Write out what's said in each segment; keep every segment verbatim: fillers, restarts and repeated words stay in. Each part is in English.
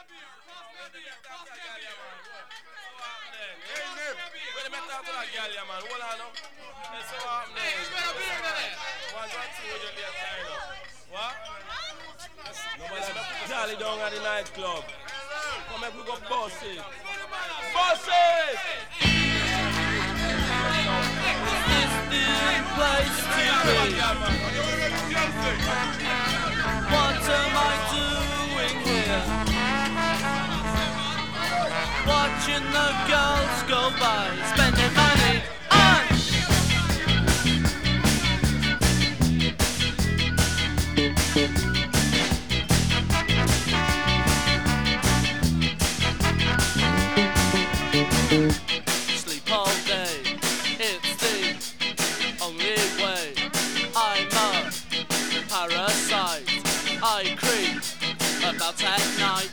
Where the talk to that girl, yeah, man? Hold on, no. Let's see what happening. Hey, it's better be there. One, one, two, with your late time, no. What? Nobody Charlie down at the nightclub. Come here, we go boss it. Boss it! Is the place to be? What am I doing here? Watching the girls go by, spending money on sleep all day. It's the only way. I'm a parasite. I creep about at night.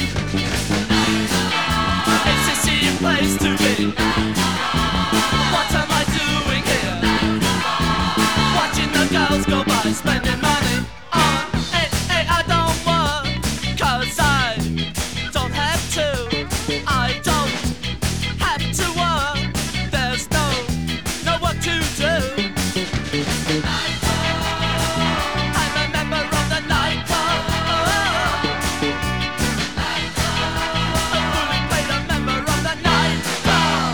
It's a silly place to be. What am I doing here? Watching the girls go by, spending money on it. Hey, I don't work, cause I don't have to. I don't have to work. There's no, no work to do. I'm a member of the nightclub. A fully paid a member of the nightclub.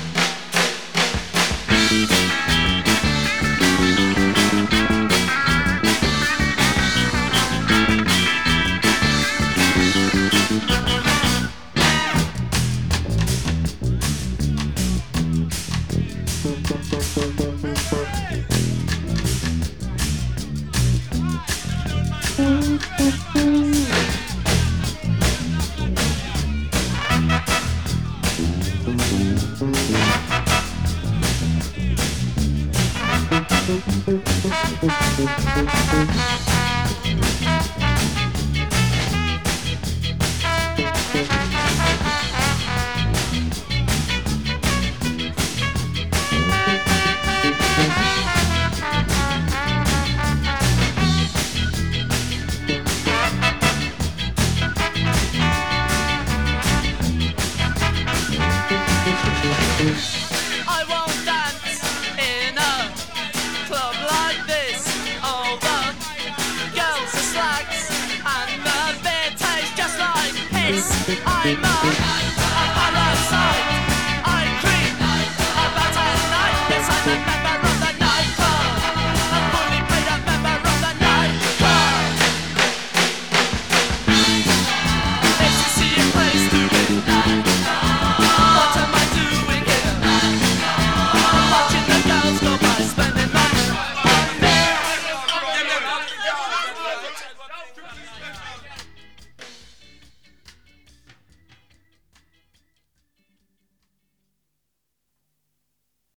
I won't dance in a club like this. All the girls are slags and the beer tastes just like piss. I'm a